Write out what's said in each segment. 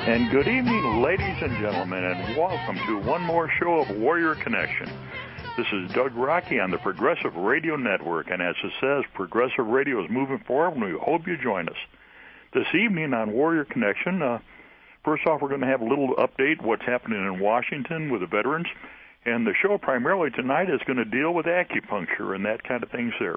And good evening, ladies and gentlemen, and welcome to one more show of Warrior Connection. This is Doug Rocky on the Progressive Radio Network, and as it says, Progressive Radio is moving forward, and we hope you join us. This evening on Warrior Connection, first off, we're going to have a little update what's happening in Washington with the veterans, and the show primarily tonight is going to deal with acupuncture and that kind of things there.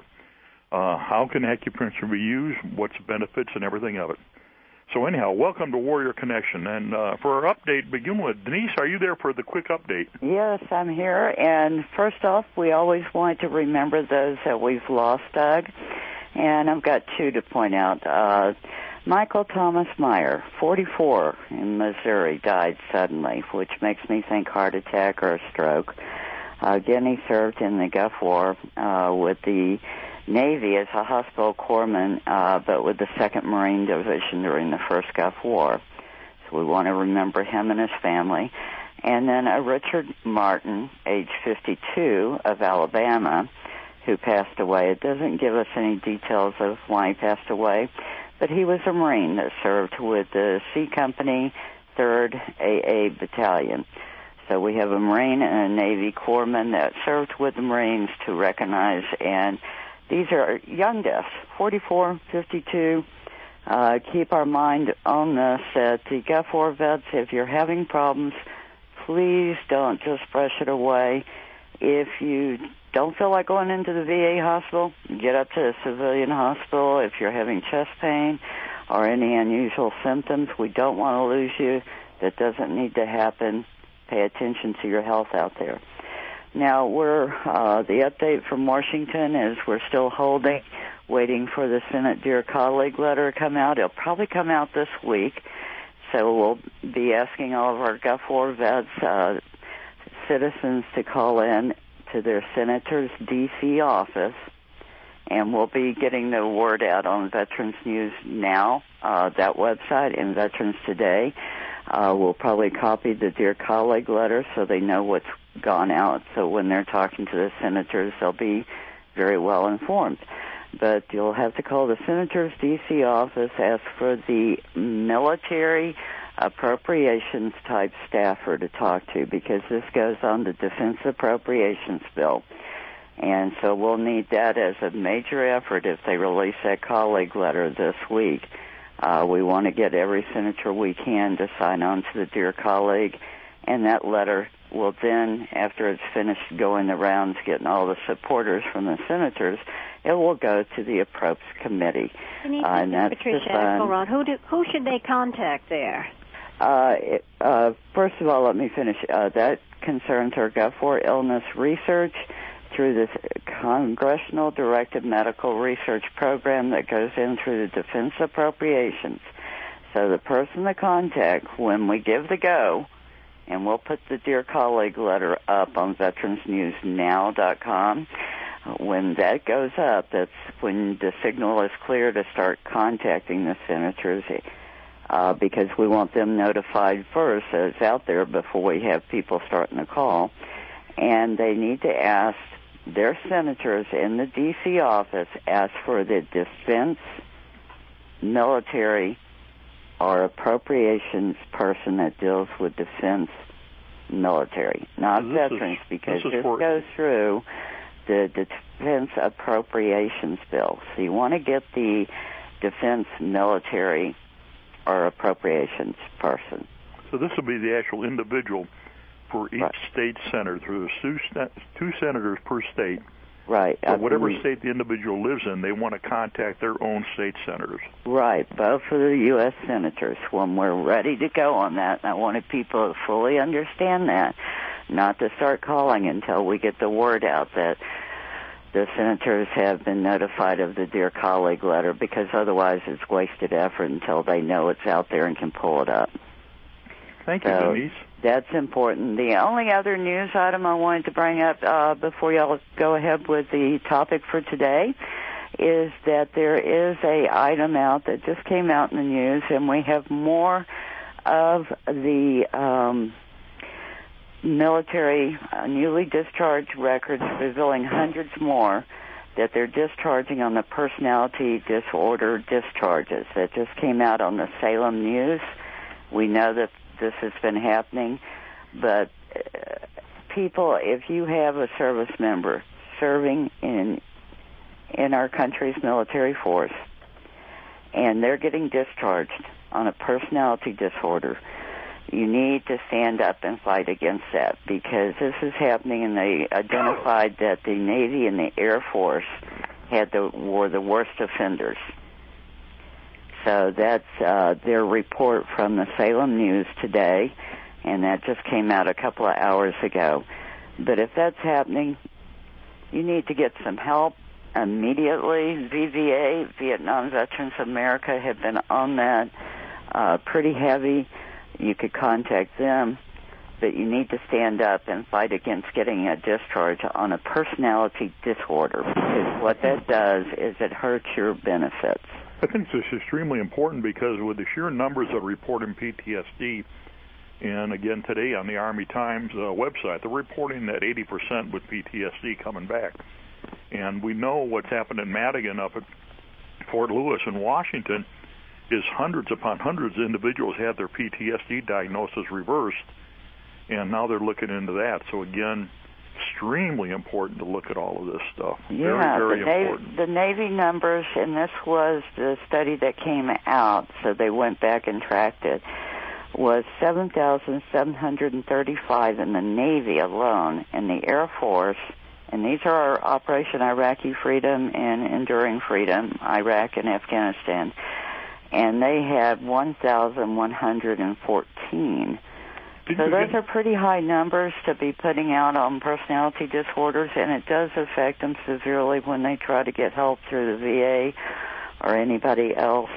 How can acupuncture be used, what's the benefits, and everything of it. So anyhow, welcome to Warrior Connection. And for our update, begin with Denise. Are you there for the quick update? Yes, I'm here. And first off, we always want to remember those that we've lost, Doug. And I've got two to point out. Michael Thomas Meyer, 44, in Missouri, died suddenly, which makes me think heart attack or a stroke. Again, he served in the Gulf War with the Navy as a hospital corpsman, but with the 2nd Marine Division during the First Gulf War. So we want to remember him and his family. And then Richard Martin, age 52, of Alabama, who passed away. It doesn't give us any details of why he passed away, but he was a Marine that served with the C Company, 3rd AA Battalion. So we have a Marine and a Navy corpsman that served with the Marines to recognize, and these are young deaths, 44, 52. Keep our mind on this, that the Gulf War vets, if you're having problems, please don't just brush it away. If you don't feel like going into the VA hospital, get up to a civilian hospital. If you're having chest pain or any unusual symptoms, we don't want to lose you. That doesn't need to happen. Pay attention to your health out there. Now, the update from Washington is we're still holding, waiting for the Senate Dear Colleague letter to come out. It'll probably come out this week. So we'll be asking all of our Gulf War vets, citizens, to call in to their senator's D.C. office, and we'll be getting the word out on Veterans News Now, that website, and Veterans Today. We'll probably copy the Dear Colleague letter so they know what's gone out, so when they're talking to the senators, they'll be very well informed. But you'll have to call the senator's D.C. office, ask for the military appropriations type staffer to talk to, because this goes on the Defense Appropriations Bill. And so we'll need that as a major effort if they release that colleague letter this week. We want to get every senator we can to sign on to the Dear Colleague, and that letter will then, after it's finished going the rounds, getting all the supporters from the senators, it will go to the Approps Committee. And that's Patricia Axelrod. Who should they contact there? First of all, let me finish. That concerns our Gulf War illness research through this Congressional Directed Medical Research Program that goes in through the Defense Appropriations. So the person to contact when we give the go, and we'll put the Dear Colleague letter up on veteransnewsnow.com. When that goes up, that's when the signal is clear to start contacting the senators, because we want them notified first that it's out there before we have people starting to call. And they need to ask their senators in the D.C. office, ask for the defense, military, or appropriations person that deals with defense military, not veterans, because this goes through the Defense Appropriations Bill. So you want to get the defense military or appropriations person. So this will be the actual individual for each state senator, through the two senators per state. Right. Or whatever state the individual lives in, they want to contact their own state senators. Right, both for the U.S. senators. When we're ready to go on that, and I wanted people to fully understand that, not to start calling until we get the word out that the senators have been notified of the Dear Colleague letter, because otherwise it's wasted effort until they know it's out there and can pull it up. Thank you, Denise. That's important. The only other news item I wanted to bring up before y'all go ahead with the topic for today is that there is a item out that just came out in the news, and we have more of the military newly discharged records revealing hundreds more that they're discharging on the personality disorder discharges. That just came out on the Salem News. We know that this has been happening, but people, if you have a service member serving in our country's military force, and they're getting discharged on a personality disorder, you need to stand up and fight against that, because this is happening, and they identified that the Navy and the Air Force were the worst offenders. So that's their report from the Salem News today, and that just came out a couple of hours ago. But if that's happening, you need to get some help immediately. VVA, Vietnam Veterans of America, have been on that pretty heavy. You could contact them, but you need to stand up and fight against getting a discharge on a personality disorder, because what that does is it hurts your benefits. I think this is extremely important, because with the sheer numbers of reporting PTSD, and again today on the Army Times website, they're reporting that 80% with PTSD coming back. And we know what's happened in Madigan up at Fort Lewis in Washington is hundreds upon hundreds of individuals had their PTSD diagnosis reversed, and now they're looking into that. So again, extremely important to look at all of this stuff. Yeah, very important. The Navy numbers, and this was the study that came out, so they went back and tracked it, was 7,735 in the Navy alone. In the Air Force, and these are Operation Iraqi Freedom and Enduring Freedom, Iraq and Afghanistan, and they had 1,114. So those are pretty high numbers to be putting out on personality disorders, and it does affect them severely when they try to get help through the VA or anybody else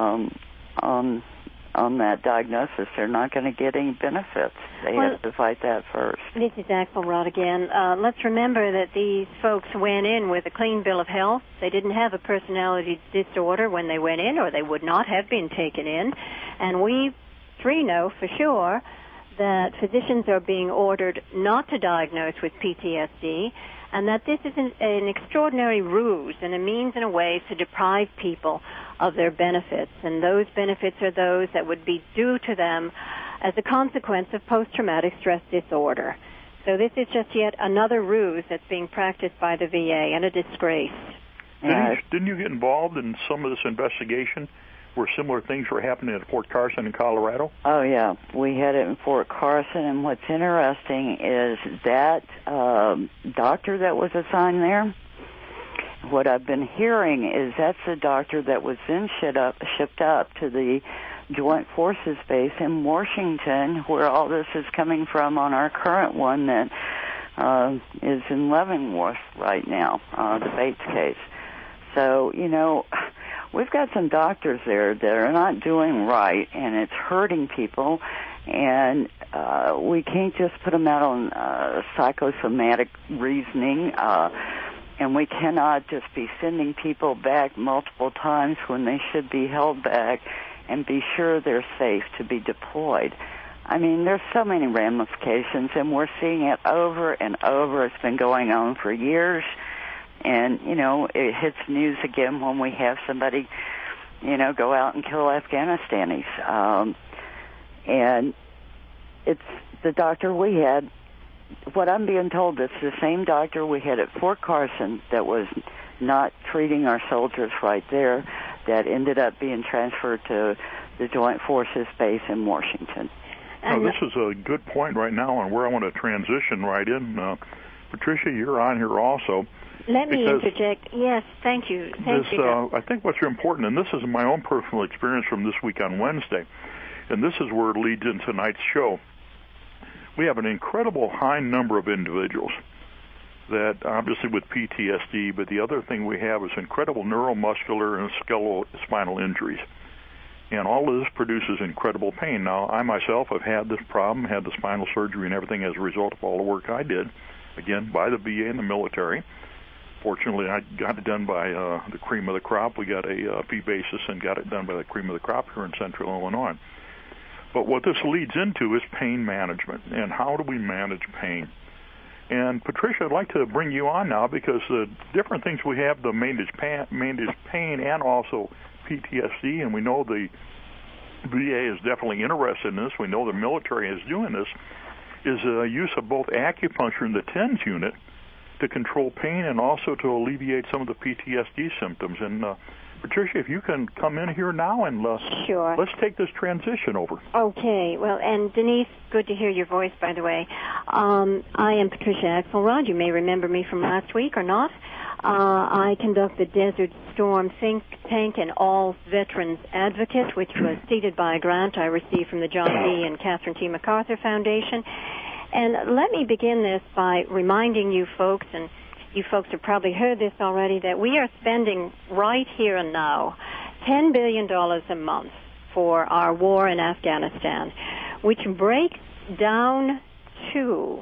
on that diagnosis. They're not going to get any benefits. They have to fight that first. This is Axelrod again. Let's remember that these folks went in with a clean bill of health. They didn't have a personality disorder when they went in, or they would not have been taken in. And we three know for sure that physicians are being ordered not to diagnose with PTSD, and that this is an extraordinary ruse and a means and a way to deprive people of their benefits. And those benefits are those that would be due to them as a consequence of post-traumatic stress disorder. So this is just yet another ruse that's being practiced by the VA, and a disgrace. Didn't you get involved in some of this investigation where similar things were happening at Fort Carson in Colorado? Oh, yeah. We had it in Fort Carson, and what's interesting is that doctor that was assigned there, what I've been hearing is that's the doctor that was then shipped up to the Joint Forces Base in Washington, where all this is coming from on our current one that is in Leavenworth right now, the Bates case. So, you know, we've got some doctors there that are not doing right, and it's hurting people, and we can't just put them out on psychosomatic reasoning, and we cannot just be sending people back multiple times when they should be held back and be sure they're safe to be deployed. I mean, there's so many ramifications, and we're seeing it over and over. It's been going on for years. And, you know, it hits news again when we have somebody, you know, go out and kill Afghanistanis. And it's the doctor we had. What I'm being told, it's the same doctor we had at Fort Carson that was not treating our soldiers right there, that ended up being transferred to the Joint Forces Base in Washington. Now, this is a good point right now on where I want to transition right in. Patricia, you're on here also. Let me interject. Yes, thank you. Thank you. I think what's important, and this is my own personal experience from this week on Wednesday, and this is where it leads into tonight's show. We have an incredible high number of individuals that, obviously with PTSD, but the other thing we have is incredible neuromuscular and skeletal-spinal injuries. And all of this produces incredible pain. Now, I myself have had this problem, had the spinal surgery and everything as a result of all the work I did, again, by the VA and the military. Fortunately, I got it done by the cream of the crop. We got a fee basis and got it done by the cream of the crop here in Central Illinois. But what this leads into is pain management, and how do we manage pain? And Patricia, I'd like to bring you on now, because the different things we have, the manage pain and also PTSD, and we know the VA is definitely interested in this, we know the military is doing this, is use of both acupuncture in the TENS unit to control pain and also to alleviate some of the PTSD symptoms. And Patricia, if you can come in here now and sure. Let's take this transition over. Okay. Well, and Denise, good to hear your voice, by the way. I am Patricia Axelrod. You may remember me from last week or not. I conduct the Desert Storm Think Tank and All Veterans Advocate, which was seeded by a grant I received from the John D. and Catherine T. MacArthur Foundation. And let me begin this by reminding you folks, and you folks have probably heard this already, that we are spending right here and now $10 billion a month for our war in Afghanistan, which breaks down to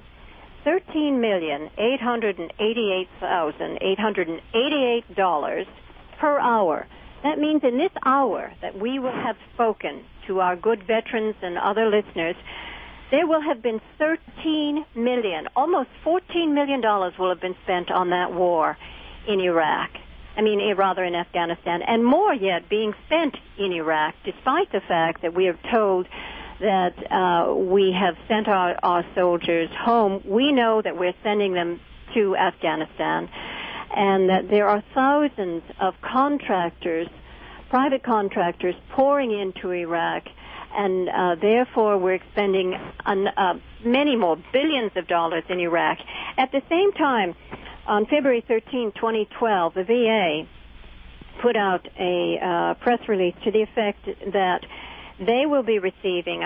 $13,888,888 per hour. That means in this hour that we will have spoken to our good veterans and other listeners, there will have been $13 million, almost $14 million will have been spent on that war in Iraq. In Afghanistan, and more yet being spent in Iraq, despite the fact that we are told that we have sent our soldiers home. We know that we're sending them to Afghanistan, and that there are thousands of contractors, private contractors, pouring into Iraq, and therefore we're expending many more billions of dollars in Iraq. At the same time, on February 13, 2012, the VA put out a press release to the effect that they will be receiving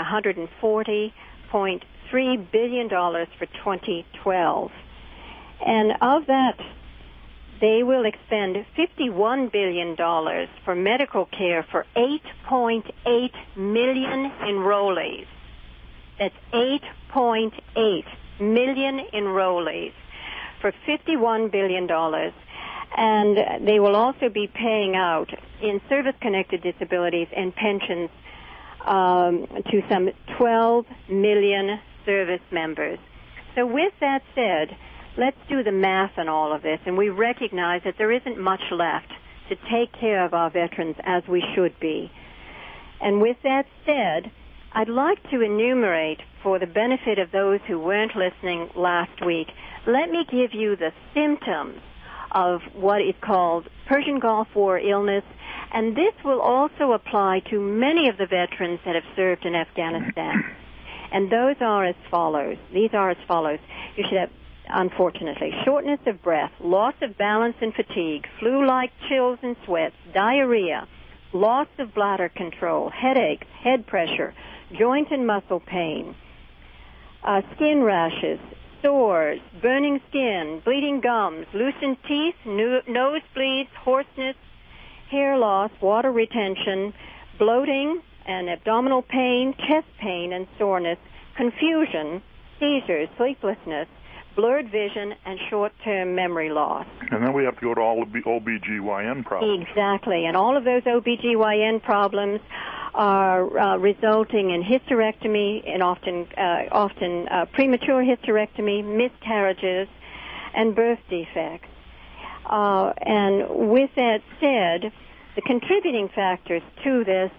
$140.3 billion for 2012. And of that, they will expend $51 billion for medical care for 8.8 million enrollees. That's 8.8 million enrollees for $51 billion. And they will also be paying out in service-connected disabilities and pensions to some 12 million service members. So with that said, let's do the math on all of this, and we recognize that there isn't much left to take care of our veterans as we should be. And with that said, I'd like to enumerate, for the benefit of those who weren't listening last week, let me give you the symptoms of what is called Persian Gulf War illness, and this will also apply to many of the veterans that have served in Afghanistan. And those are as follows. These are as follows. You should have, unfortunately, shortness of breath, loss of balance and fatigue, flu-like chills and sweats, diarrhea, loss of bladder control, headaches, head pressure, joint and muscle pain, skin rashes, sores, burning skin, bleeding gums, loosened teeth, nosebleeds, hoarseness, hair loss, water retention, bloating and abdominal pain, chest pain and soreness, confusion, seizures, sleeplessness, blurred vision, and short-term memory loss. And then we have to go to all of the OBGYN problems. Exactly, and all of those OBGYN problems are resulting in hysterectomy and often premature hysterectomy, miscarriages, and birth defects. And with that said, the contributing factors to this,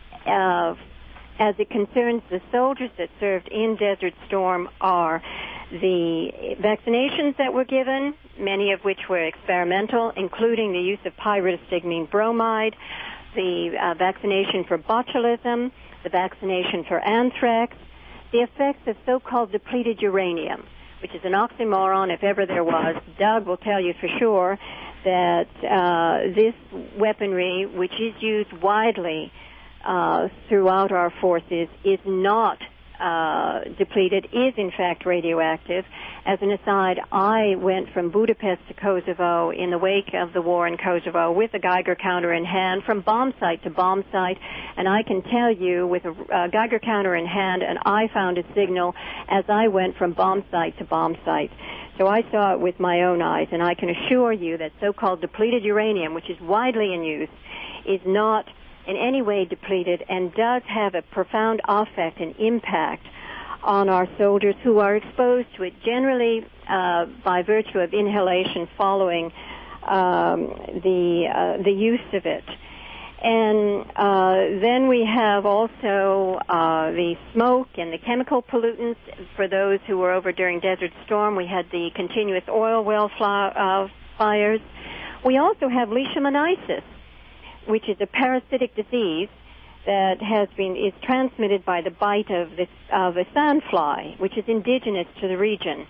as it concerns the soldiers that served in Desert Storm, are the vaccinations that were given, many of which were experimental, including the use of pyridostigmine bromide, the vaccination for botulism, the vaccination for anthrax, the effects of so-called depleted uranium, which is an oxymoron if ever there was. Doug will tell you for sure that this weaponry, which is used widely throughout our forces, is not depleted, is in fact radioactive. As an aside, I went from Budapest to Kosovo in the wake of the war in Kosovo with a Geiger counter in hand from bomb site to bomb site, and I can tell you with a Geiger counter in hand, and I found a signal as I went from bomb site to bomb site. So I saw it with my own eyes, and I can assure you that so-called depleted uranium, which is widely in use, is not in any way depleted and does have a profound effect and impact on our soldiers who are exposed to it, generally by virtue of inhalation following the use of it. And then we have also the smoke and the chemical pollutants. For those who were over during Desert Storm, we had the continuous oil well fires. We also have leishmaniasis, which is a parasitic disease that is transmitted by the bite of a sandfly, which is indigenous to the region.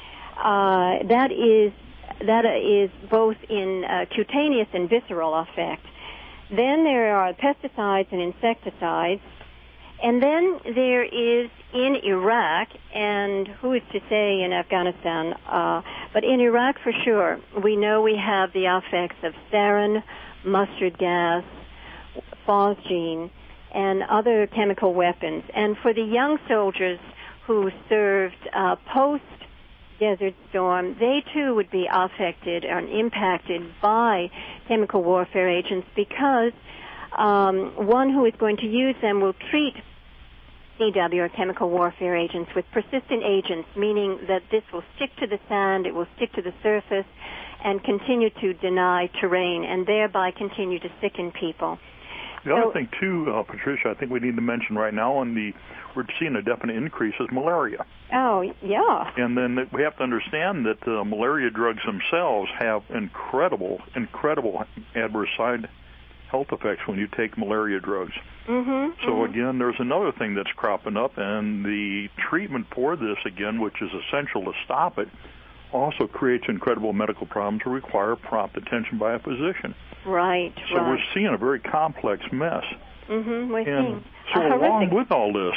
That is both in cutaneous and visceral effect. Then there are pesticides and insecticides. And then there is in Iraq, and who is to say in Afghanistan, but in Iraq for sure, we know we have the effects of sarin, mustard gas, phosgene, and other chemical weapons. And for the young soldiers who served post-Desert Storm, they too would be affected and impacted by chemical warfare agents because one who is going to use them will treat CW or chemical warfare agents with persistent agents, meaning that this will stick to the sand, it will stick to the surface, and continue to deny terrain, and thereby continue to sicken people. The other thing, too, Patricia, I think we need to mention right now, we're seeing a definite increase is malaria. Oh, yeah. And then we have to understand that malaria drugs themselves have incredible adverse side health effects when you take malaria drugs. Mm-hmm, so, again, there's another thing that's cropping up, and the treatment for this, again, which is essential to stop it, also creates incredible medical problems that require prompt attention by a physician. Right, so we're seeing a very complex mess. Mm-hmm, we're seeing so along with all this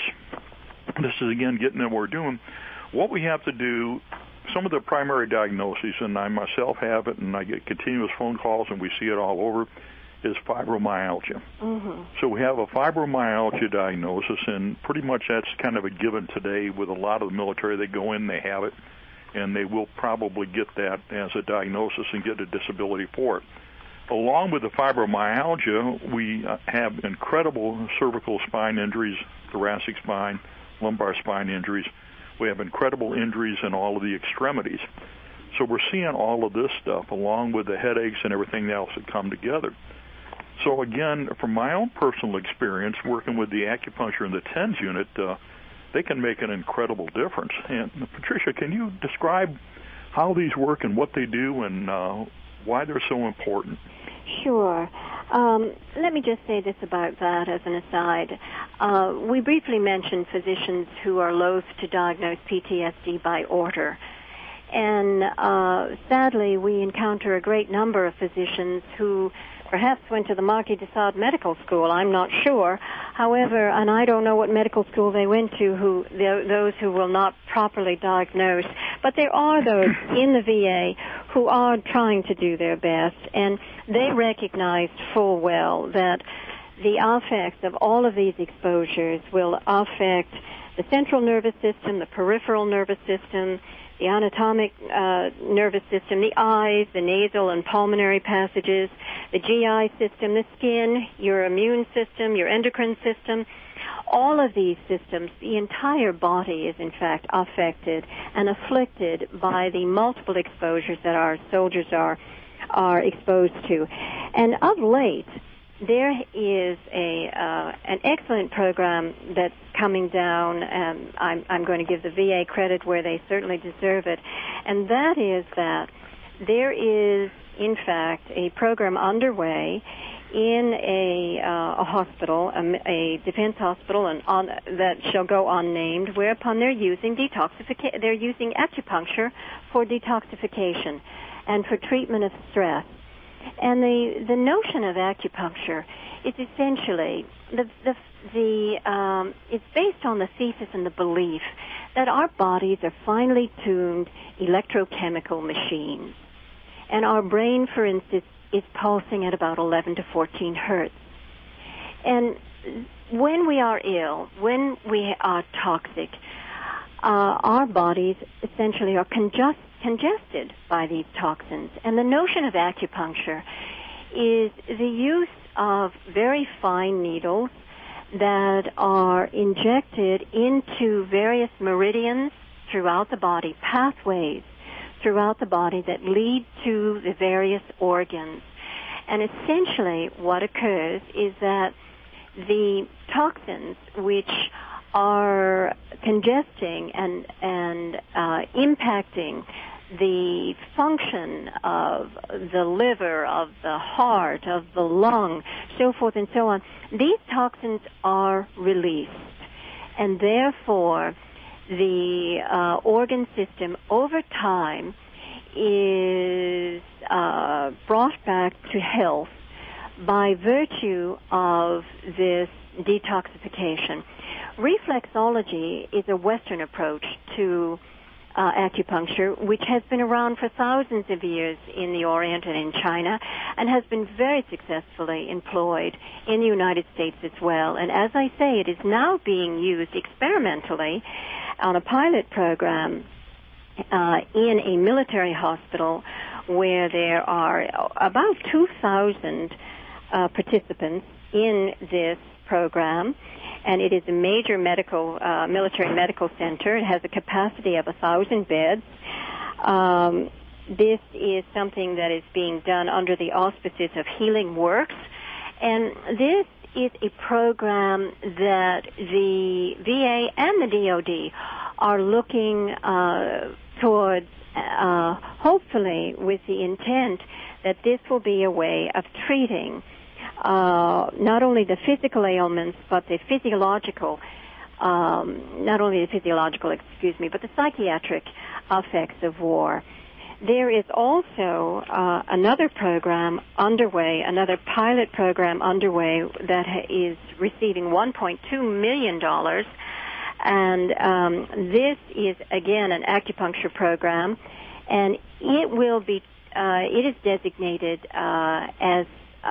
is, again, getting at what we're doing. What we have to do, some of the primary diagnoses, and I myself have it, and I get continuous phone calls, and we see it all over, is fibromyalgia. Mm-hmm. So we have a fibromyalgia diagnosis, and pretty much that's kind of a given today with a lot of the military. They go in, they have it, and they will probably get that as a diagnosis and get a disability for it. Along with the fibromyalgia, we have incredible cervical spine injuries, thoracic spine, lumbar spine injuries. We have incredible injuries in all of the extremities. So we're seeing all of this stuff along with the headaches and everything else that come together. So again, from my own personal experience working with the acupuncture and the TENS unit, they can make an incredible difference. And Patricia, can you describe how these work and what they do and why they're so important? Sure. Let me just say this about that as an aside. We briefly mentioned physicians who are loath to diagnose PTSD by order. And sadly, we encounter a great number of physicians who perhaps went to the Marquis de Sade Medical School. I'm not sure. However, and I don't know what medical school they went to, those who will not properly diagnose. But there are those in the VA who are trying to do their best, and they recognized full well that the effects of all of these exposures will affect the central nervous system, the peripheral nervous system, the anatomic nervous system, the eyes, the nasal and pulmonary passages, the GI system, the skin, your immune system, your endocrine system. All of these systems, the entire body is in fact affected and afflicted by the multiple exposures that our soldiers are exposed to. And of late, there is an excellent program that's coming down, and I'm going to give the VA credit where they certainly deserve it, and that is that there is, in fact, a program underway in a hospital, a defense hospital, and that shall go unnamed, whereupon they're using acupuncture for detoxification and for treatment of stress. And the notion of acupuncture is essentially it's based on the thesis and the belief that our bodies are finely tuned electrochemical machines, and our brain, for instance, is pulsing at about 11 to 14 hertz. And when we are ill, when we are toxic, our bodies essentially are congested by these toxins. And the notion of acupuncture is the use of very fine needles that are injected into various meridians throughout the body, pathways throughout the body that lead to the various organs. And essentially what occurs is that the toxins which are congesting and impacting the function of the liver, of the heart, of the lung, so forth and so on, these toxins are released. And therefore, the organ system over time is brought back to health by virtue of this detoxification. Reflexology is a Western approach to acupuncture, which has been around for thousands of years in the Orient and in China, and has been very successfully employed in the United States as well. And as I say, it is now being used experimentally on a pilot program in a military hospital where there are about 2,000 participants in this program. And it is a major military medical center. It has a capacity of 1,000 beds. This is something that is being done under the auspices of Healing Works. And this is a program that the VA and the DoD are looking towards, hopefully with the intent that this will be a way of treating not only the physical ailments, but the physiological, but the psychiatric effects of war. There is also another program underway, another pilot program underway that is receiving $1.2 million. And this is, again, an acupuncture program, and it will be, it is designated as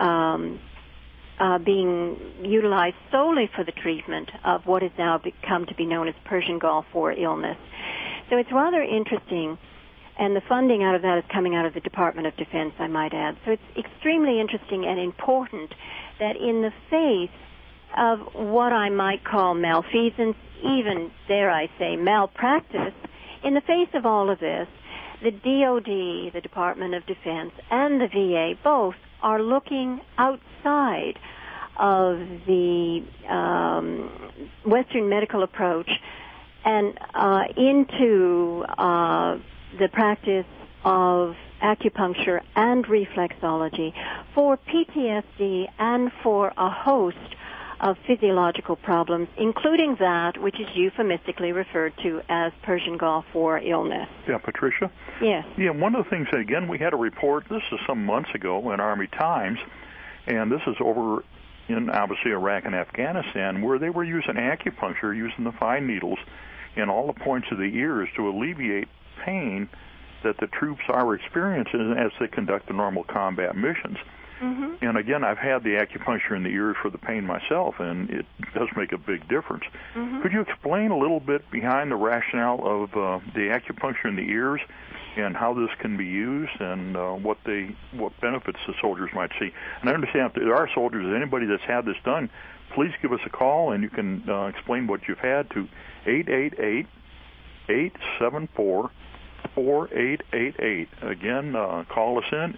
being utilized solely for the treatment of what has now become to be known as Persian Gulf War illness. So it's rather interesting, and the funding out of that is coming out of the Department of Defense, I might add. So it's extremely interesting and important that in the face of what I might call malfeasance, even, dare I say, malpractice, in the face of all of this, the DoD, the Department of Defense, and the VA both are looking outside of the Western medical approach and into the practice of acupuncture and reflexology for PTSD and for a host of physiological problems, including that which is euphemistically referred to as Persian Gulf War illness. Yeah, Patricia? Yes. Yeah, one of the things, again, we had a report, this is some months ago in Army Times, and this is over in, obviously, Iraq and Afghanistan, where they were using acupuncture, using the fine needles in all the points of the ears to alleviate pain that the troops are experiencing as they conduct the normal combat missions. Mm-hmm. And again, I've had the acupuncture in the ears for the pain myself, and it does make a big difference. Mm-hmm. Could you explain a little bit behind the rationale of the acupuncture in the ears and how this can be used and what benefits the soldiers might see? And I understand if there are soldiers, anybody that's had this done, please give us a call, and you can explain what you've had to 888-874-4888. Again, call us in,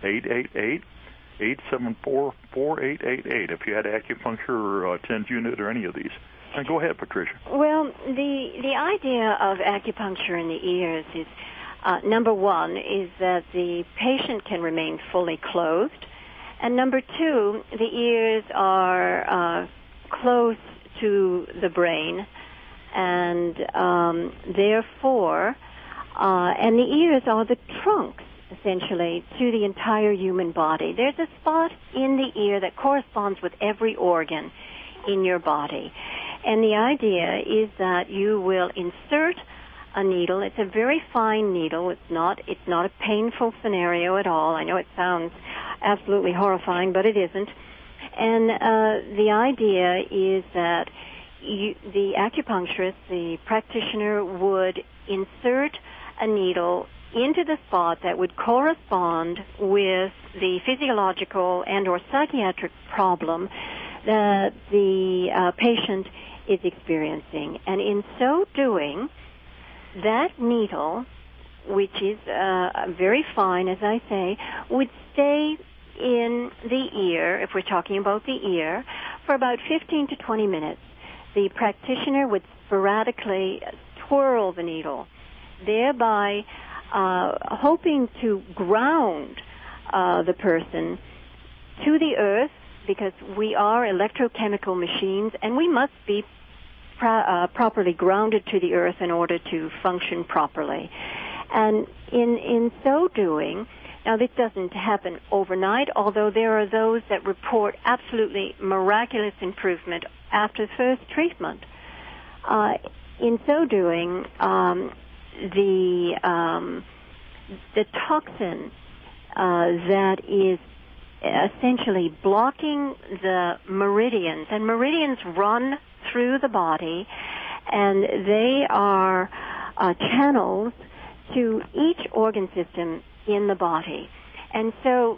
888-874-4888 if you had acupuncture or TENS unit or any of these. And go ahead, Patricia. Well, the idea of acupuncture in the ears is, number one, is that the patient can remain fully clothed. And number two, the ears are close to the brain. And therefore, and the ears are the trunks, essentially, to the entire human body. There's a spot in the ear that corresponds with every organ in your body. And the idea is that you will insert a needle. It's a very fine needle. It's not a painful scenario at all. I know it sounds absolutely horrifying, but it isn't. And the idea is that the acupuncturist, the practitioner, would insert a needle into the spot that would correspond with the physiological and or psychiatric problem that the patient is experiencing. And in so doing, that needle, which is very fine, as I say, would stay in the ear, if we're talking about the ear, for about 15 to 20 minutes. The practitioner would sporadically twirl the needle, thereby hoping to ground the person to the earth, because we are electrochemical machines, and we must be properly grounded to the earth in order to function properly. And in so doing, now this doesn't happen overnight, although there are those that report absolutely miraculous improvement after the first treatment. In so doing, the toxin that is essentially blocking the meridians, and meridians run through the body, and they are channels to each organ system in the body. And so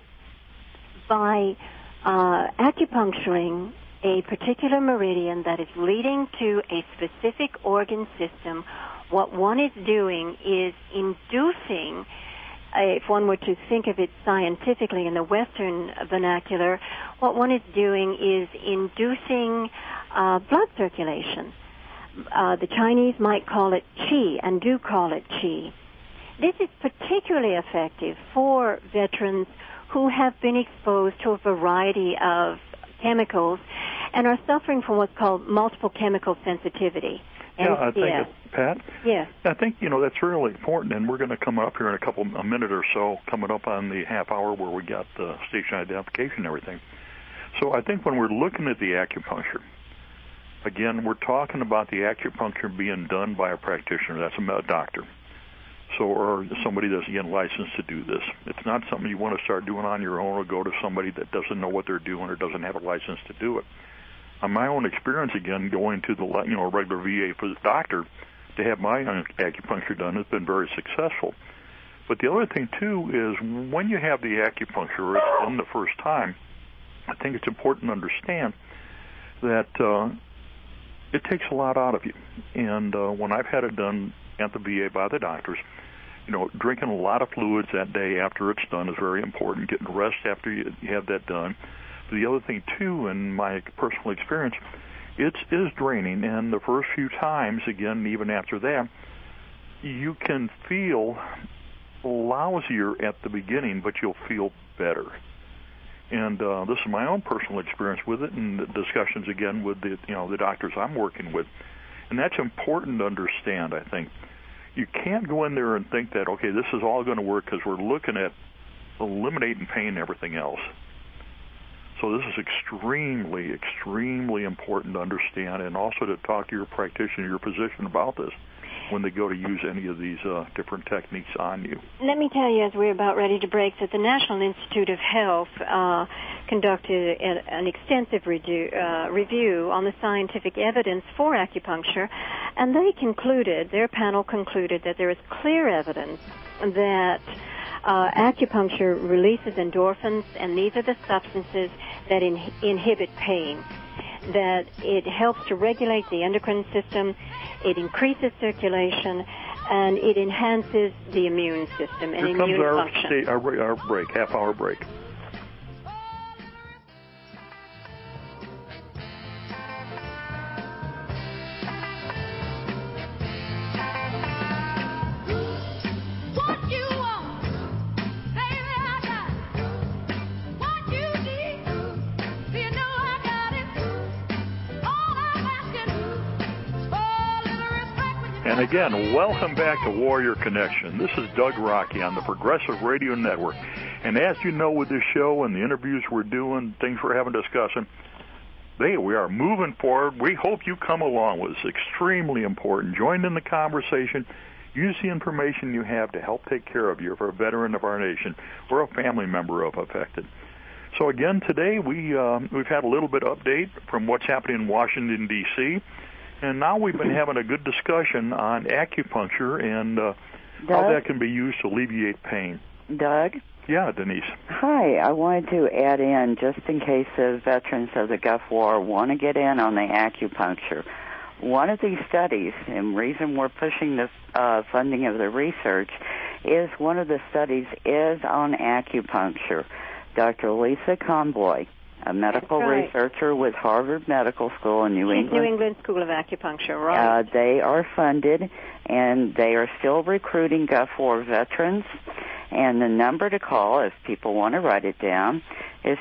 by acupuncturing a particular meridian that is leading to a specific organ system, what one is doing is inducing, if one were to think of it scientifically in the Western vernacular, what one is doing is inducing blood circulation. The Chinese might call it qi, and do call it qi. This is particularly effective for veterans who have been exposed to a variety of chemicals and are suffering from what's called multiple chemical sensitivity. Yeah, I think, Pat? Yes. I think, that's really important, and we're going to come up here in a minute or so, coming up on the half hour where we got the station identification and everything. So I think when we're looking at the acupuncture, again, we're talking about the acupuncture being done by a practitioner. That's a doctor. So, or somebody that's, again, licensed to do this. It's not something you want to start doing on your own or go to somebody that doesn't know what they're doing or doesn't have a license to do it. On my own experience, again, going to the regular VA for the doctor to have my acupuncture done has been very successful. But the other thing, too, is when you have the acupuncture or it's done the first time, I think it's important to understand that it takes a lot out of you. And when I've had it done at the VA by the doctors, drinking a lot of fluids that day after it's done is very important. Getting rest after you have that done. The other thing, too, in my personal experience, it is draining, and the first few times, again, even after that, you can feel lousier at the beginning, but you'll feel better. And this is my own personal experience with it, and the discussions, again, with the doctors I'm working with. And that's important to understand, I think. You can't go in there and think that, okay, this is all going to work because we're looking at eliminating pain and everything else. So this is extremely, extremely important to understand, and also to talk to your practitioner, your physician about this when they go to use any of these different techniques on you. Let me tell you, as we're about ready to break, that the National Institute of Health conducted an extensive review on the scientific evidence for acupuncture, and their panel concluded that there is clear evidence that acupuncture releases endorphins, and these are the substances that inhibit pain, that it helps to regulate the endocrine system, it increases circulation, and it enhances the immune system and immune function. Here comes our break, half-hour break. And again, welcome back to Warrior Connection. This is Doug Rocky on the Progressive Radio Network. And as you know, with this show and the interviews we're doing, things we're having discussion, we are moving forward. We hope you come along with us. Extremely important. Join in the conversation. Use the information you have to help take care of you if you're a veteran of our nation or a family member of affected. So again, today we've had a little bit of update from what's happening in Washington, D.C., and now we've been having a good discussion on acupuncture and how that can be used to alleviate pain. Doug? Yeah, Denise. Hi. I wanted to add in, just in case the veterans of the Gulf War want to get in on the acupuncture. One of these studies, and the reason we're pushing the funding of the research, is one of the studies is on acupuncture. Dr. Lisa Conboy, a medical researcher with Harvard Medical School in New England. New England School of Acupuncture, right. They are funded, and they are still recruiting Gulf War veterans. And the number to call, if people want to write it down, is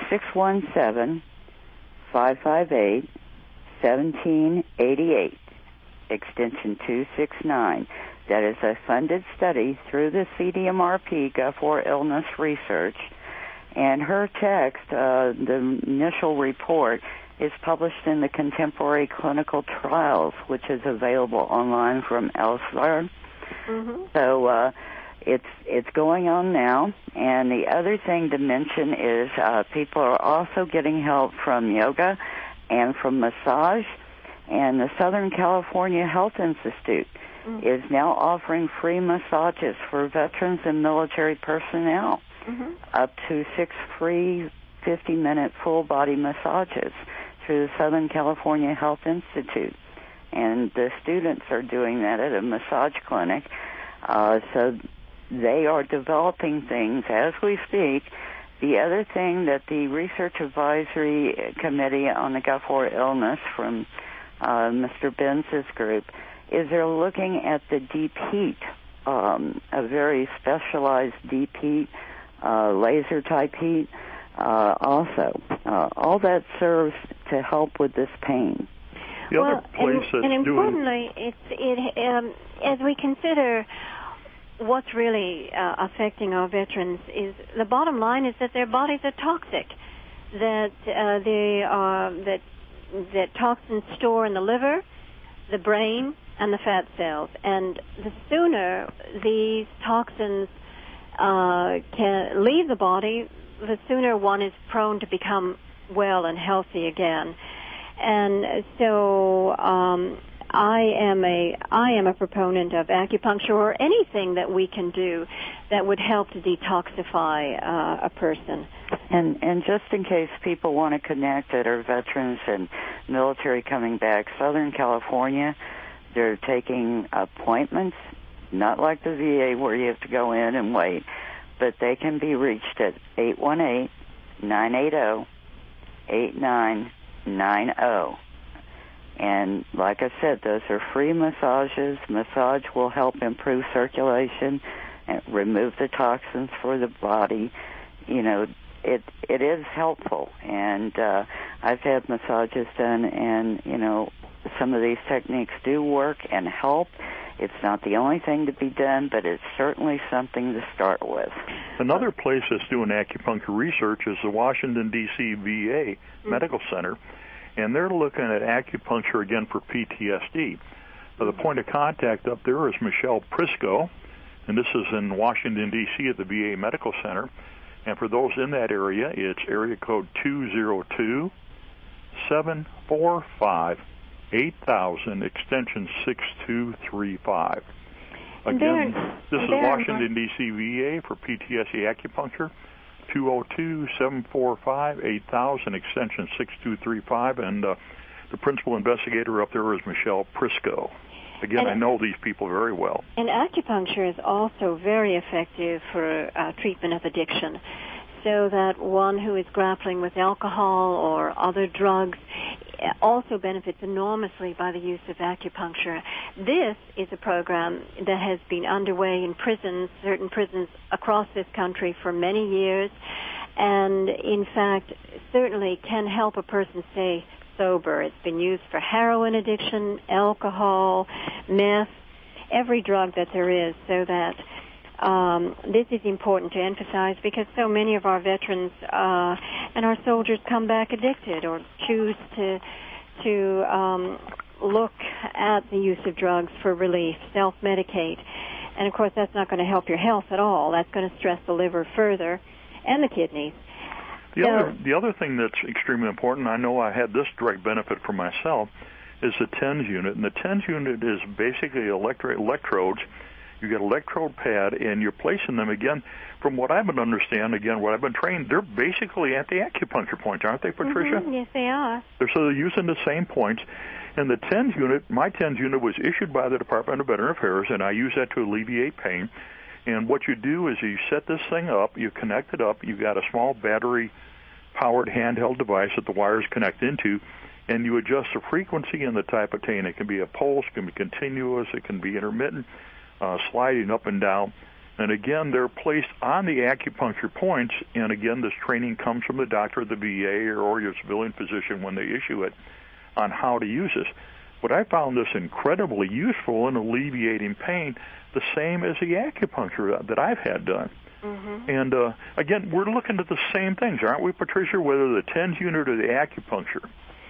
617-558-1788, extension 269. That is a funded study through the CDMRP, Gulf War Illness Research. And her text, the initial report, is published in the Contemporary Clinical Trials, which is available online from Elsevier. Mm-hmm. So it's going on now. And the other thing to mention is people are also getting help from yoga and from massage. And the Southern California Health Institute is now offering free massages for veterans and military personnel. Up to 6 free 50-minute full-body massages through the Southern California Health Institute. And the students are doing that at a massage clinic. So they are developing things as we speak. The other thing that the Research Advisory Committee on the Gulf War Illness from Mr. Benz's group is they're looking at the deep heat, a very specialized deep heat, laser type heat also. All that serves to help with this pain. The other place and importantly, as we consider what's really affecting our veterans, is the bottom line is that their bodies are toxic, that that toxins store in the liver, the brain, and the fat cells. And the sooner these toxins can leave the body, the sooner one is prone to become well and healthy again. And so I am a proponent of acupuncture or anything that we can do that would help to detoxify a person. And just in case people want to connect that are veterans and military coming back, Southern California, they're taking appointments, not like the VA where you have to go in and wait, but they can be reached at 818-980-8990. And like I said, those are free massages. Massage will help improve circulation and remove the toxins for the body. You know, it is helpful. And I've had massages done, and, you know, some of these techniques do work and help. It's not the only thing to be done, but it's certainly something to start with. Another place that's doing acupuncture research is the Washington, D.C. VA Medical Center, and they're looking at acupuncture again for PTSD. The point of contact up there is Michelle Prisco, and this is in Washington, D.C. at the VA Medical Center. And for those in that area, it's area code 202-745-8000, extension 6235. Again, this is Washington, D.C. VA for PTSD acupuncture, 202-745-8000, extension 6235, and the principal investigator up there is Michelle Prisco. Again, I know these people very well. And acupuncture is also very effective for treatment of addiction, so that one who is grappling with alcohol or other drugs also benefits enormously by the use of acupuncture. This is a program that has been underway in prisons, certain prisons across this country for many years, and in fact certainly can help a person stay sober. It's been used for heroin addiction, alcohol, meth, every drug that there is, so that this is important to emphasize because so many of our veterans and our soldiers come back addicted or choose to look at the use of drugs for relief, self-medicate. And, of course, that's not going to help your health at all. That's going to stress the liver further and the kidneys. The other thing that's extremely important, I know I had this direct benefit for myself, is the TENS unit. And the TENS unit is basically electrodes. You get an electrode pad, and you're placing them, again, from what I've been understanding, again, what I've been trained, they're basically at the acupuncture points, aren't they, Patricia? Mm-hmm. Yes, they are. They're using the same points. And the TENS unit, my TENS unit was issued by the Department of Veteran Affairs, and I use that to alleviate pain. And what you do is you set this thing up, you connect it up, you've got a small battery-powered handheld device that the wires connect into, and you adjust the frequency and the type of pain. It can be a pulse, it can be continuous, it can be intermittent, sliding up and down. And again, they're placed on the acupuncture points, and again, this training comes from the doctor of the VA or your civilian physician when they issue it on how to use this. But I found this incredibly useful in alleviating pain, the same as the acupuncture that I've had done. Mm-hmm. And again, we're looking at the same things, aren't we, Patricia, whether the TENS unit or the acupuncture?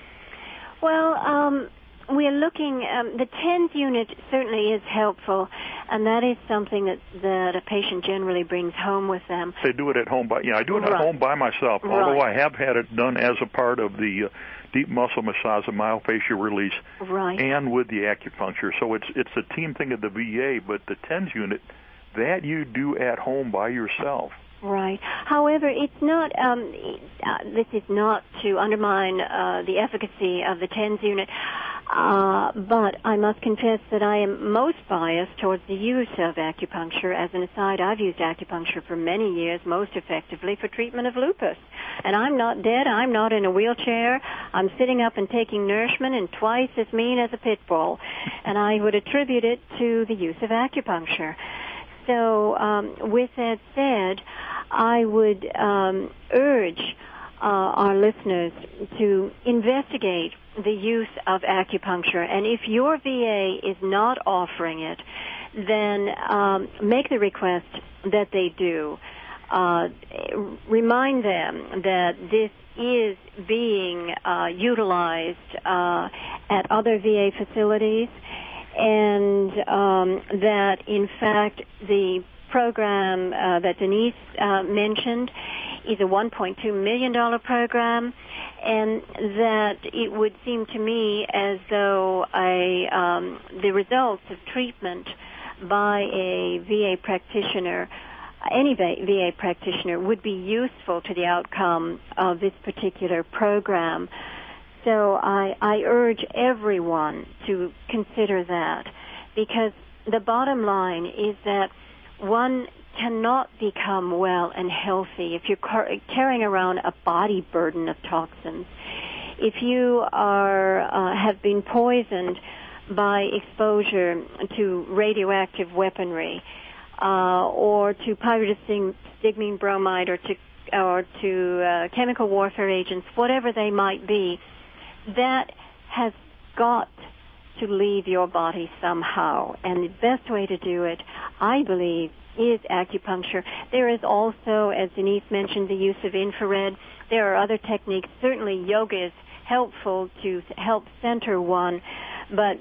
Well, we're looking, the TENS unit certainly is helpful, and that is something that a patient generally brings home with them. They do it at home I do it at home by myself, although I have had it done as a part of the deep muscle massage and myofascial release, and with the acupuncture. So it's a team thing at the VA, but the TENS unit, that you do at home by yourself. Right. However, it's not. This is not to undermine the efficacy of the TENS unit, but I must confess that I am most biased towards the use of acupuncture. As an aside, I've used acupuncture for many years, most effectively for treatment of lupus. And I'm not dead. I'm not in a wheelchair. I'm sitting up and taking nourishment and twice as mean as a pit bull. And I would attribute it to the use of acupuncture. So with that said, I would urge our listeners to investigate the use of acupuncture. And if your VA is not offering it, then make the request that they do. Remind them that this is being utilized at other VA facilities, and that, in fact, the program that Denise mentioned is a $1.2 million program, and that it would seem to me as though the results of treatment by a VA practitioner, any VA practitioner, would be useful to the outcome of this particular program. So I urge everyone to consider that, because the bottom line is that one cannot become well and healthy if you're carrying around a body burden of toxins. If you have been poisoned by exposure to radioactive weaponry, or to pyridostigmine bromide, or to chemical warfare agents, whatever they might be, that has got to leave your body somehow. And the best way to do it, I believe, is acupuncture. There is also, as Denise mentioned, the use of infrared. There are other techniques. Certainly yoga is helpful to help center one, but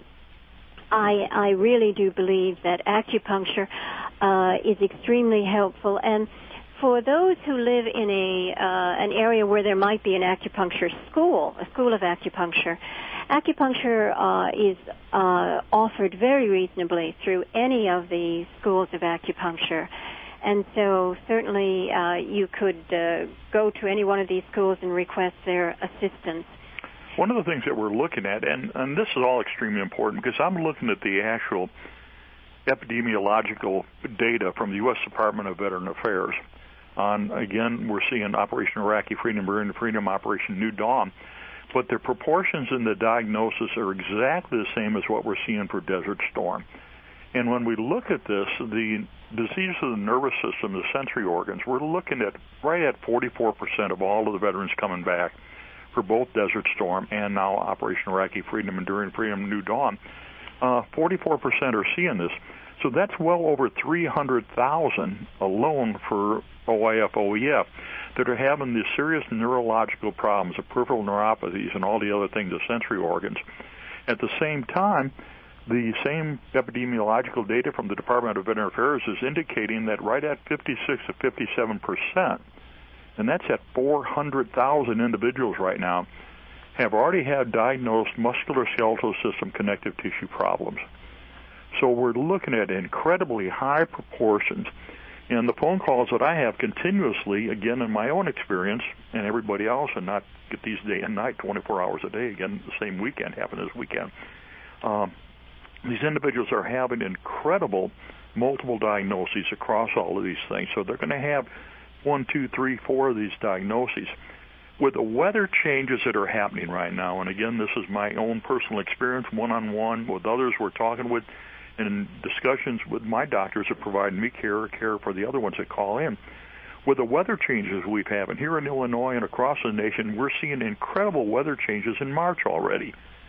I really do believe that acupuncture is extremely helpful. And for those who live in an area where there might be an acupuncture school, a school of acupuncture, acupuncture is offered very reasonably through any of the schools of acupuncture. And so certainly you could go to any one of these schools and request their assistance. One of the things that we're looking at, and this is all extremely important, because I'm looking at the actual epidemiological data from the U.S. Department of Veteran Affairs. Again, we're seeing Operation Iraqi Freedom, Enduring Freedom, Operation New Dawn, but the proportions in the diagnosis are exactly the same as what we're seeing for Desert Storm. And when we look at this, the disease of the nervous system, the sensory organs, we're looking at right at 44% of all of the veterans coming back for both Desert Storm and now Operation Iraqi Freedom, Enduring Freedom, New Dawn. 44% are seeing this. So that's well over 300,000 alone for OIF, OEF that are having these serious neurological problems, the peripheral neuropathies and all the other things, the sensory organs. At the same time, the same epidemiological data from the Department of Veteran Affairs is indicating that right at 56 to 57%, and that's at 400,000 individuals right now, have already had diagnosed musculoskeletal system connective tissue problems. So we're looking at incredibly high proportions. And the phone calls that I have continuously, again, in my own experience, and everybody else, and not get these day and night, 24 hours a day, again, the same weekend, happened this weekend. These individuals are having incredible multiple diagnoses across all of these things. So they're going to have 1, 2, 3, 4 of these diagnoses. With the weather changes that are happening right now, and again, this is my own personal experience, one-on-one with others we're talking with, and in discussions with my doctors that provide me care for the other ones that call in. With the weather changes we've had, and here in Illinois and across the nation, we're seeing incredible weather changes in March already.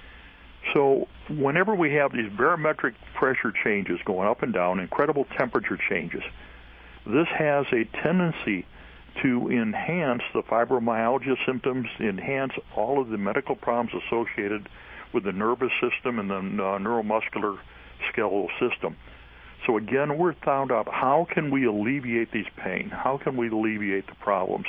So whenever we have these barometric pressure changes going up and down, incredible temperature changes, this has a tendency to enhance the fibromyalgia symptoms, enhance all of the medical problems associated with the nervous system and the neuromuscular skeletal system. So again, we're found out how can we alleviate these pain? How can we alleviate the problems?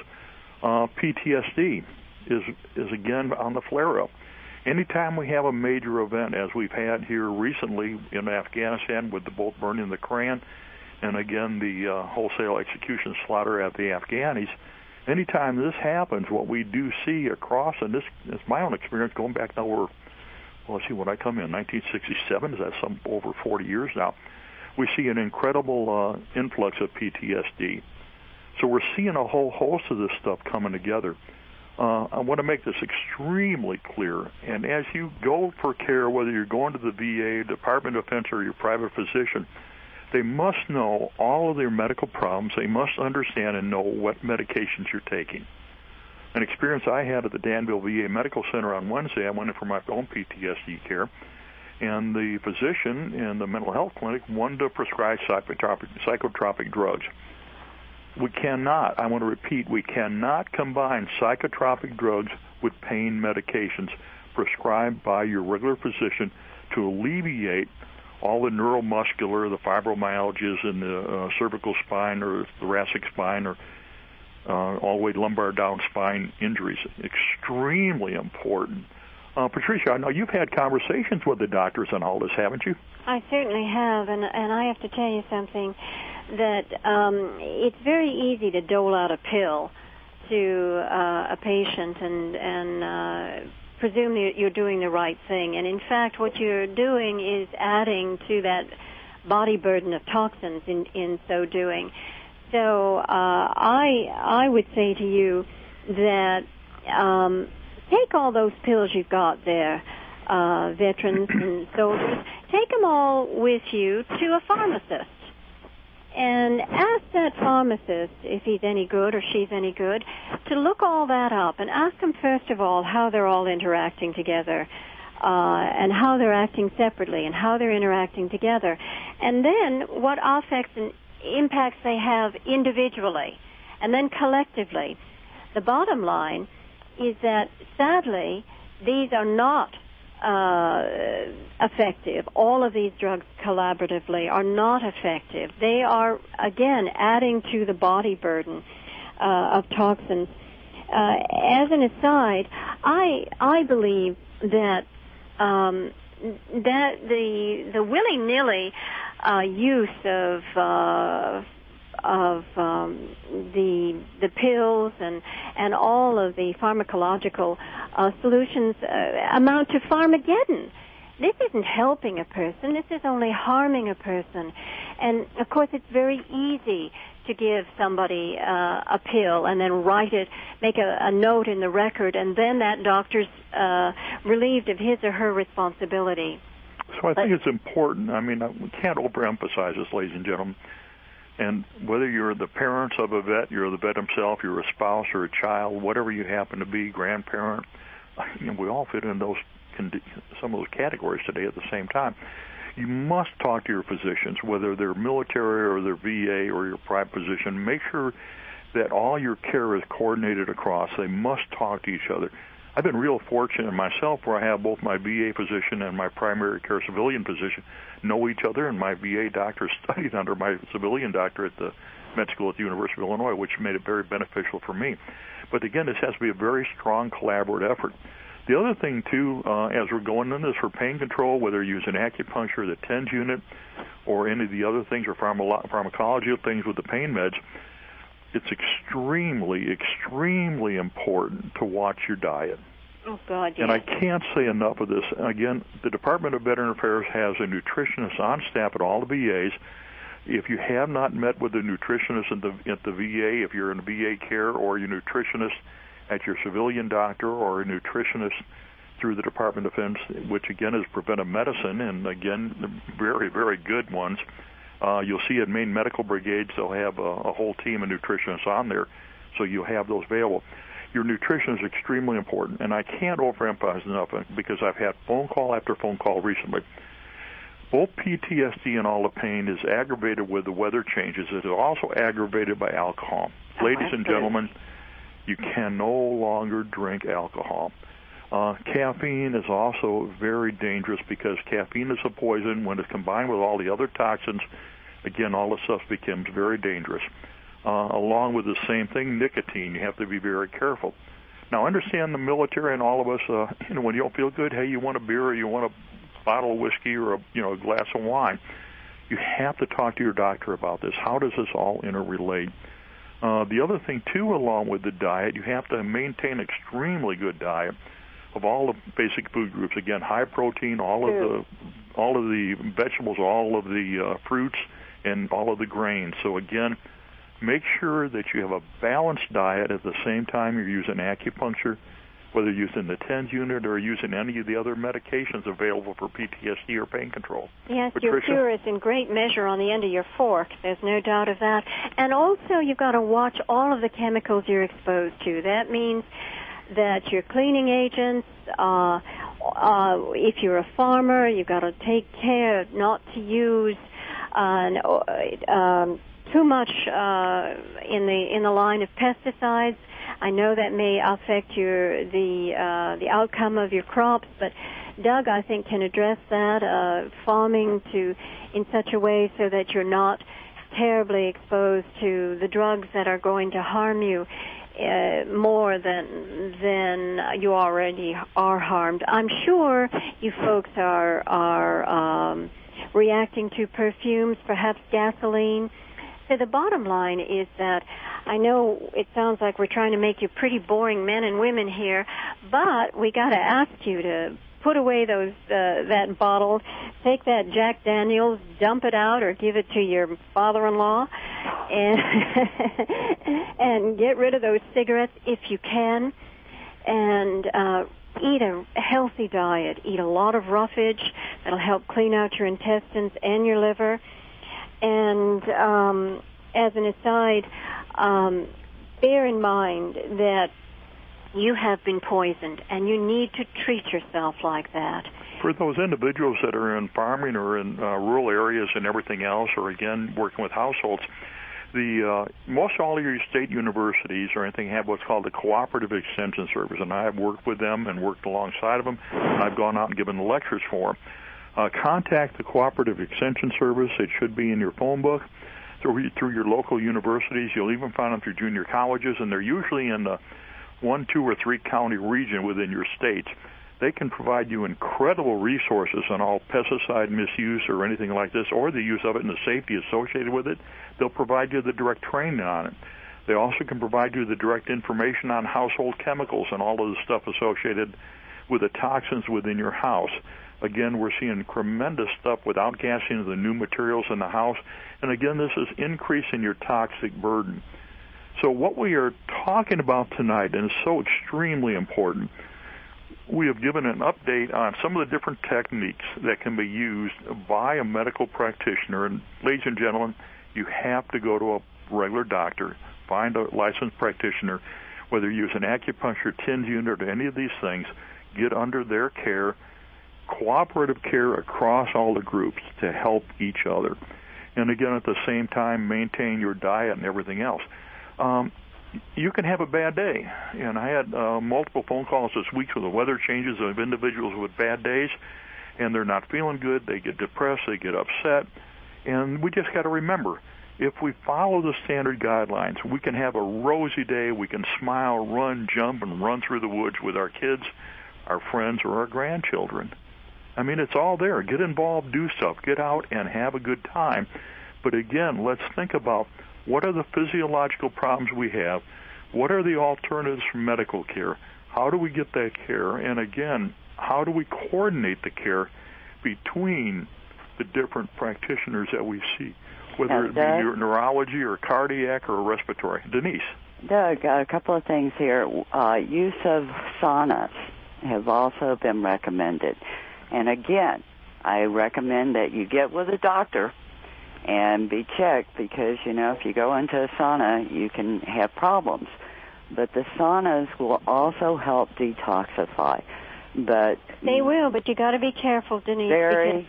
PTSD is again on the flare-up. Anytime we have a major event, as we've had here recently in Afghanistan with the both burning the Koran and again the wholesale execution slaughter at the Afghanis, anytime this happens, what we do see across, and this is my own experience going back now over, well, let's see, when I come in, 1967, is that some over 40 years now, we see an incredible influx of PTSD. So we're seeing a whole host of this stuff coming together. I want to make this extremely clear. And as you go for care, whether you're going to the VA, Department of Defense, or your private physician, they must know all of their medical problems. They must understand and know what medications you're taking. An experience I had at the Danville VA Medical Center on Wednesday, I went in for my own PTSD care, and the physician in the mental health clinic wanted to prescribe psychotropic drugs. We cannot, I want to repeat, we cannot combine psychotropic drugs with pain medications prescribed by your regular physician to alleviate all the neuromuscular, the fibromyalgias in the cervical spine or thoracic spine or all the way lumbar down spine injuries. Extremely important. Patricia, I know you've had conversations with the doctors on all this, haven't you? I certainly have, and I have to tell you something, that it's very easy to dole out a pill to a patient and presume that you're doing the right thing. And in fact, what you're doing is adding to that body burden of toxins in so doing. So I would say to you that take all those pills you've got there, veterans and soldiers, take them all with you to a pharmacist. And ask that pharmacist, if he's any good or she's any good, to look all that up and ask them, first of all, how they're all interacting together and how they're acting separately and how they're interacting together. And then what effects and impacts they have individually and then collectively. The bottom line is that, sadly, these are not effective. All of these drugs collaboratively are not effective. They are, again, adding to the body burden of toxins. As an aside, I believe that that the willy-nilly use of the pills and all of the pharmacological solutions amount to Pharmageddon. This isn't helping a person. This is only harming a person. And, of course, it's very easy to give somebody a pill and then write it, make a note in the record, and then that doctor's relieved of his or her responsibility. So I think it's important. I mean, we can't overemphasize this, ladies and gentlemen. And whether you're the parents of a vet, you're the vet himself, you're a spouse or a child, whatever you happen to be, grandparent, we all fit in some of those categories today at the same time. You must talk to your physicians, whether they're military or they're VA or your private physician. Make sure that all your care is coordinated across. They must talk to each other. I've been real fortunate myself where I have both my VA physician and my primary care civilian physician know each other, and my VA doctor studied under my civilian doctor at the med school at the University of Illinois, which made it very beneficial for me. But again, this has to be a very strong collaborative effort. The other thing, too, as we're going into this for pain control, whether you're using acupuncture, the TENS unit, or any of the other things, or pharmacology things with the pain meds, it's extremely, extremely important to watch your diet. Oh, God, yes. And I can't say enough of this. Again, the Department of Veteran Affairs has a nutritionist on staff at all the VAs If you have not met with a nutritionist at the VA, if you're in VA care, or your nutritionist at your civilian doctor, or a nutritionist through the Department of Defense, which again is preventive medicine, and again, very, very good ones. You'll see at Maine Medical Brigades, they'll have a whole team of nutritionists on there, so you'll have those available. Your nutrition is extremely important, and I can't overemphasize enough because I've had phone call after phone call recently. Both PTSD and all the pain is aggravated with the weather changes. It is also aggravated by alcohol. Ladies and gentlemen, you can no longer drink alcohol. Caffeine is also very dangerous because caffeine is a poison. When it's combined with all the other toxins, again, all the stuff becomes very dangerous. Along with the same thing, nicotine, you have to be very careful. Now, understand the military and all of us, when you don't feel good, hey, you want a beer or you want a bottle of whiskey or a glass of wine. You have to talk to your doctor about this. How does this all interrelate? The other thing, too, along with the diet, you have to maintain extremely good diet of all the basic food groups. Again, high protein, all of the vegetables, all of the fruits, and all of the grains. So again, make sure that you have a balanced diet. At the same time, you're using acupuncture, whether you're using the TENS unit or using any of the other medications available for PTSD or pain control. Yes, Patricia? your cure is in great measure on the end of your fork. There's no doubt of that. And also, you've got to watch all of the chemicals you're exposed to. That means that your cleaning agents, if you're a farmer, you've got to take care not to use too much in the line of pesticides. I know that may affect the outcome of your crops, but Doug, I think, can address that, farming in such a way so that you're not terribly exposed to the drugs that are going to harm you more than you already are harmed. I'm sure you folks are reacting to perfumes, perhaps gasoline. So the bottom line is that I know it sounds like we're trying to make you pretty boring men and women here, but we got to ask you to put away that bottle, take that Jack Daniels, dump it out, or give it to your father-in-law, and get rid of those cigarettes if you can, and eat a healthy diet. Eat a lot of roughage. That'll help clean out your intestines and your liver. And as an aside, bear in mind that you have been poisoned, and you need to treat yourself like that. For those individuals that are in farming or in rural areas and everything else, or again working with households, most all of your state universities or anything have what's called a cooperative extension service, and I have worked with them and worked alongside of them. I've gone out and given lectures for them. Contact the Cooperative Extension Service. It should be in your phone book through your local universities. You'll even find them through junior colleges, and they're usually in the 1, 2, or 3 county region within your states. They can provide you incredible resources on all pesticide misuse or anything like this, or the use of it and the safety associated with it. They'll provide you the direct training on it. They also can provide you the direct information on household chemicals and all of the stuff associated with the toxins within your house. Again, we're seeing tremendous stuff with outgassing of the new materials in the house. And again, this is increasing your toxic burden. So what we are talking about tonight, and is so extremely important, we have given an update on some of the different techniques that can be used by a medical practitioner. And ladies and gentlemen, you have to go to a regular doctor, find a licensed practitioner, whether you use an acupuncture, TENS unit, or any of these things, get under their care, cooperative care across all the groups to help each other. And again, at the same time, maintain your diet and everything else. You can have a bad day. And I had multiple phone calls this week with the weather changes of individuals with bad days, and they're not feeling good. They get depressed. They get upset. And we just got to remember, if we follow the standard guidelines, we can have a rosy day. We can smile, run, jump, and run through the woods with our kids, our friends, or our grandchildren. I mean, it's all there. Get involved, do stuff, get out, and have a good time. But again, let's think about what are the physiological problems we have? What are the alternatives for medical care? How do we get that care? And again, how do we coordinate the care between the different practitioners that we see whether it be neurology or cardiac or respiratory. Denise. Doug, a couple of things here. Use of saunas have also been recommended. And again, I recommend that you get with a doctor and be checked because, if you go into a sauna, you can have problems. But the saunas will also help detoxify. But they will, but you got to be careful, Denise. Very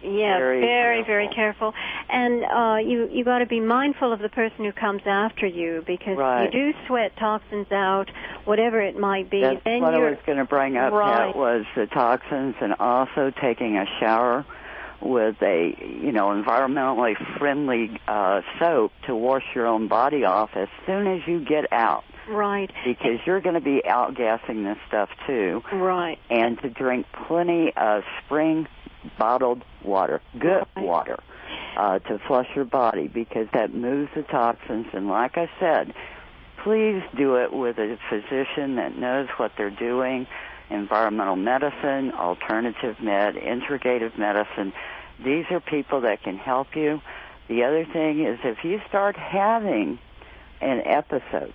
careful. And you got to be mindful of the person who comes after you because you do sweat toxins out, whatever it might be. That's then what I was going to bring up. That was the toxins, and also taking a shower with a environmentally friendly soap to wash your own body off as soon as you get out. Right. Because you're going to be outgassing this stuff too. Right. And to drink plenty of spring bottled water, good water, to flush your body because that moves the toxins. And like I said, please do it with a physician that knows what they're doing. Environmental medicine, alternative med, integrative medicine. These are people that can help you. The other thing is if you start having an episode,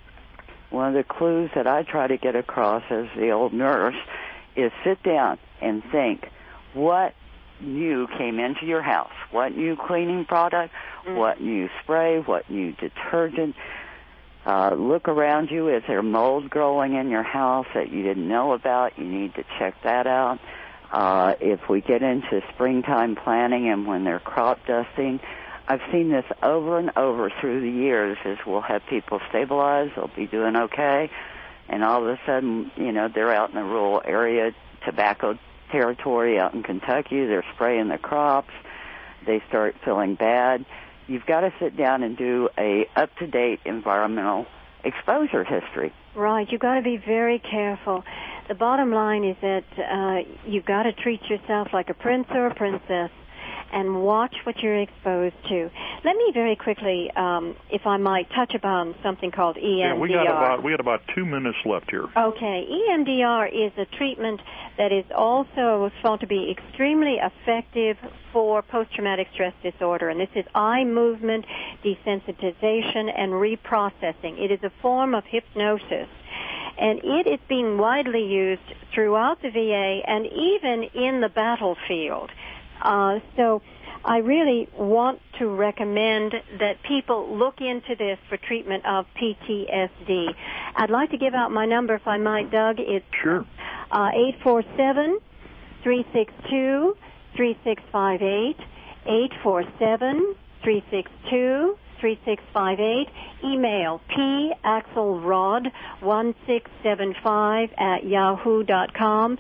one of the clues that I try to get across as the old nurse is sit down and think what new came into your house, what new cleaning product, what new spray, what new detergent. Look around you. Is there mold growing in your house that you didn't know about? You need to check that out. If we get into springtime planting and when they're crop dusting, I've seen this over and over through the years is we'll have people stabilize, they'll be doing okay, and all of a sudden, they're out in a rural area, tobacco territory out in Kentucky, they're spraying the crops, they start feeling bad. You've got to sit down and do a up-to-date environmental exposure history. Right. You've got to be very careful. The bottom line is that you've got to treat yourself like a prince or a princess and watch what you're exposed to. Let me very quickly, if I might, touch upon something called EMDR. Yeah, we got about 2 minutes left here. Okay. EMDR is a treatment that is also thought to be extremely effective for post-traumatic stress disorder, and this is eye movement desensitization and reprocessing. It is a form of hypnosis, and it is being widely used throughout the VA and even in the battlefield. So I really want to recommend that people look into this for treatment of PTSD. I'd like to give out my number, if I might, Doug. It's 847-362-3658, 847-362-3658. Email paxelrod1675@yahoo.com,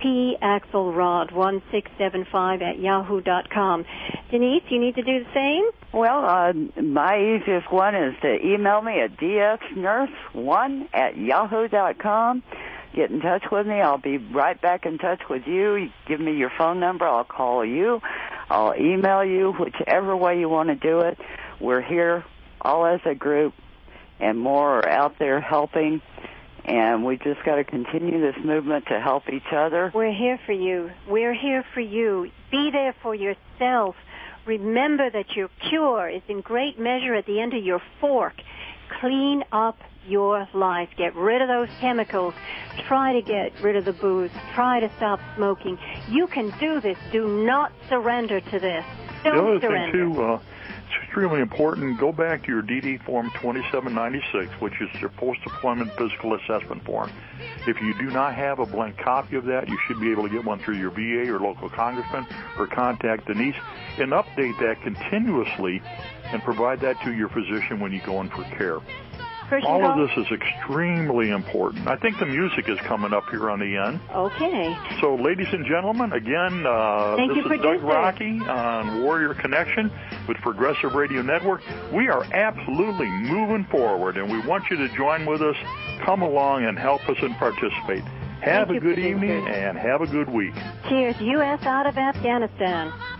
paxelrod1675@yahoo.com. Denise, you need to do the same? Well, my easiest one is to email me at dxnurse1@yahoo.com. Get in touch with me. I'll be right back in touch with you. You give me your phone number. I'll call you. I'll email you, whichever way you want to do it. We're here all as a group, and more are out there helping, and we just got to continue this movement to help each other. We're here for you. We're here for you. Be there for yourself. Remember that your cure is in great measure at the end of your fork. Clean up your life. Get rid of those chemicals. Try to get rid of the booze. Try to stop smoking. You can do this. Do not surrender to this. Don't surrender. The other thing, too, it's extremely important. Go back to your DD Form 2796, which is your post-deployment physical assessment form. If you do not have a blank copy of that, you should be able to get one through your VA or local congressman or contact Denise and update that continuously and provide that to your physician when you go in for care. All of this is extremely important. I think the music is coming up here on the end. Okay. So, ladies and gentlemen, again, this is Doug Rocky on Warrior Connection with Progressive Radio Network. We are absolutely moving forward, and we want you to join with us. Come along and help us and participate. Have a good evening and have a good week. Cheers. U.S. out of Afghanistan.